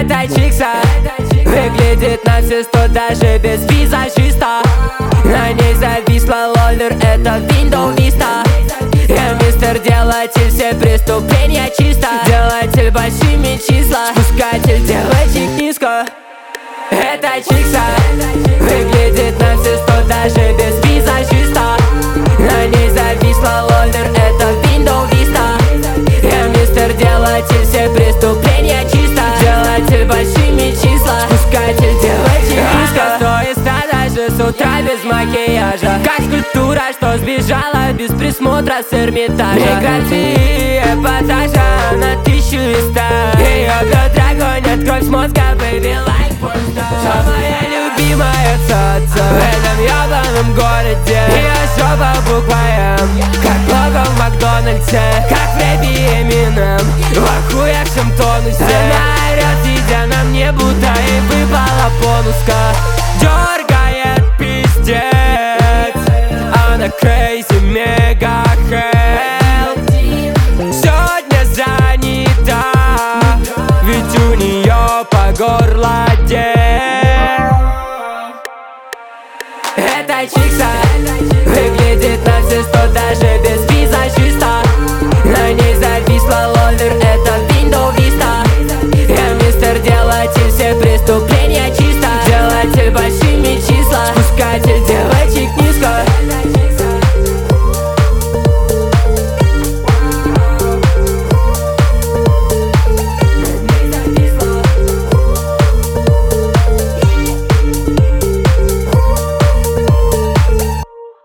Эта чикса выглядит на все 100, даже без визажиста. На ней зависла лоллер, это Windows Vista. Я мистер делатель, все преступления чисто. Делатель большими числа, спускатель девочек низко. Эта чикса выглядит на все 100, даже без визажиста. На ней зависла лоллер, это Windows Vista. Я мистер делатель, все преступления чисто. Делатель большими числа, спускатель девочек низко. Стоит даже с утра без макияжа, как скульптура, что сбежала без присмотра с Эрмитажа. Прекрати эпатажа на 1000 листах. Ее бедра гонят кровь с мозга, baby, like pornstar. Самая любимая цаца в этом ебаном городе. Ее жопа буква М, как лого в Макдональдсе, как в рэпе Эминем, в охуевшем тонусе. Она орёт, сидя на мне, будто ей выпала бонуска. Дёргает пиздец, она crazy, мега hell. Сегодня занята, ведь у неё по горло дел. Эта чикса выглядит на все 100, даже без